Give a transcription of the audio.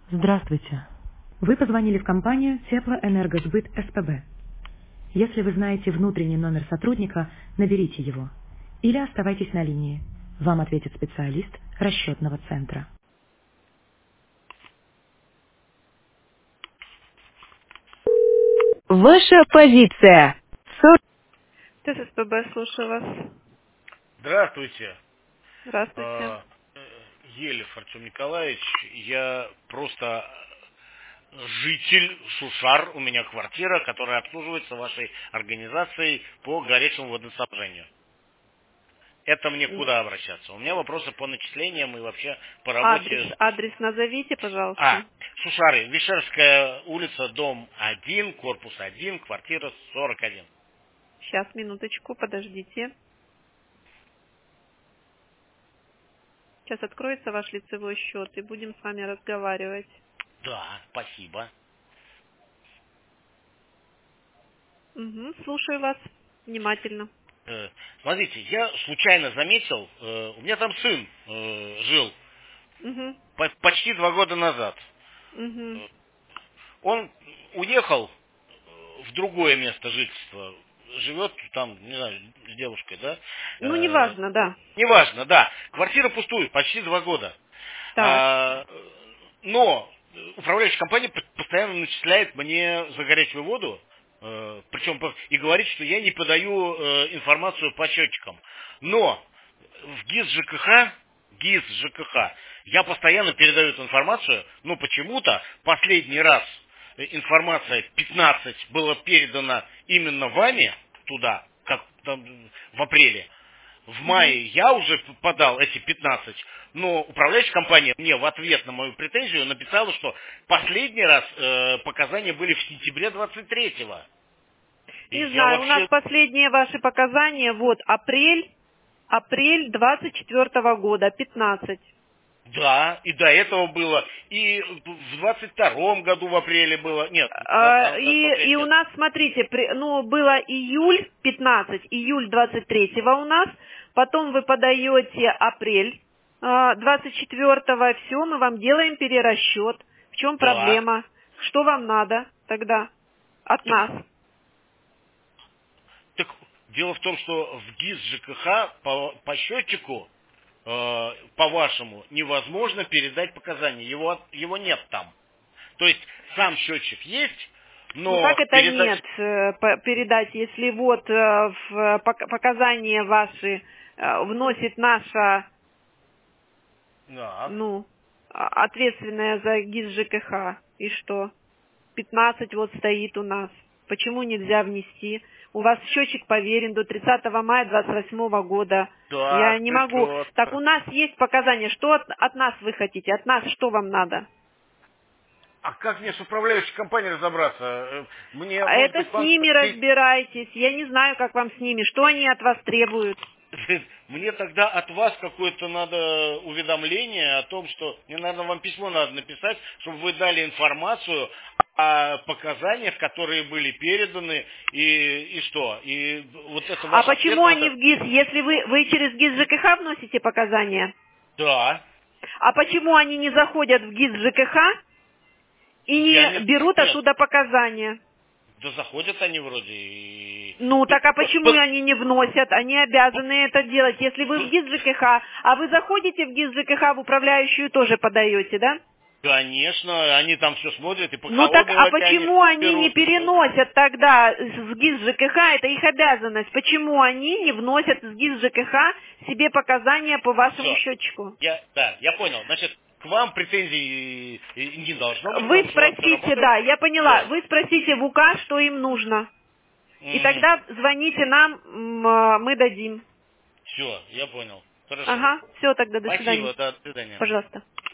Здравствуйте. Вы позвонили в компанию Теплоэнергосбыт СПБ. Если вы знаете внутренний номер сотрудника, наберите его. Или оставайтесь на линии. Вам ответит специалист расчетного центра. Ваша позиция. ТСПБ, слушаю вас. Здравствуйте. Здравствуйте. Елев Артем Николаевич. Я просто житель Шушар. У меня квартира, которая обслуживается вашей организацией по горячему водоснабжению. Это мне куда обращаться? У меня вопросы по начислениям и вообще по работе. Адрес назовите, пожалуйста. Шушары. Вишерская улица, дом 1, корпус 1, квартира 41. Сейчас, минуточку, подождите. Сейчас откроется ваш лицевой счет и будем с вами разговаривать. Да, спасибо. Угу, слушаю вас внимательно. Смотрите, я случайно заметил, у меня там сын жил Угу, почти 2 года назад. угу. Он уехал в другое место жительства, живет там, не знаю, с девушкой, да? Ну, неважно, да. Неважно, да. Квартира пустует почти 2 года. Так. Но управляющая компания постоянно начисляет мне за горячую воду, причем и говорит, что я не подаю информацию по счетчикам. Но в ГИС ЖКХ я постоянно передаю эту информацию, но почему-то последний раз информация 15 была передана именно вами туда, как там, в апреле. В мае я уже подал эти 15, но управляющая компания мне в ответ на мою претензию написала, что последний раз показания были в сентябре 23-го. Не знаю, у нас последние ваши показания, вот, апрель 24-го года, 15. Да, и до этого было, и в 22-м году в апреле было, нет. И у нас, смотрите, было июль 15, июль 23-го у нас, потом вы подаете апрель 24-го, все, мы вам делаем перерасчет. В чем проблема? Что вам надо тогда от нас? Так дело в том, что в ГИС ЖКХ по счетчику, по-вашему, невозможно передать показания. Его нет там. То есть сам счетчик есть, но... Ну как это нет передать, если вот в показания ваши вносит наша, ответственная за ГИС ЖКХ, и что? 15 вот стоит у нас. Почему нельзя внести? У вас счетчик поверен до 30 мая 28 года. Да, Я не могу. Так у нас есть показания. Что от нас вы хотите? От нас что вам надо? А как мне с управляющей компанией разобраться? Мне, это с ними разбирайтесь. Я не знаю, как вам с ними. Что они от вас требуют? Мне тогда от вас какое-то надо уведомление о том, что мне, наверное, вам письмо надо написать, чтобы вы дали информацию о показаниях, которые были переданы, и что? И вот это А почему они в ГИС? Если вы через ГИС ЖКХ вносите показания? Да. А почему они не заходят в ГИС ЖКХ и не берут оттуда показания? Да заходят они вроде. Ну, так а почему они не вносят? Они обязаны это делать. Если вы в ГИС ЖКХ, а вы заходите в ГИС ЖКХ, в управляющую тоже подаете, да? Конечно, они там все смотрят и по Ну так, а почему они не переносят тогда с ГИС ЖКХ, это их обязанность, почему они не вносят с ГИС ЖКХ себе показания по вашему счетчику? Я понял. Значит, к вам претензий не должно быть. Вы спросите, да, я поняла, вы спросите в УК, что им нужно. И тогда звоните нам, мы дадим. Все, я понял. Хорошо. Ага, все, тогда до свидания. Спасибо, до свидания. Пожалуйста.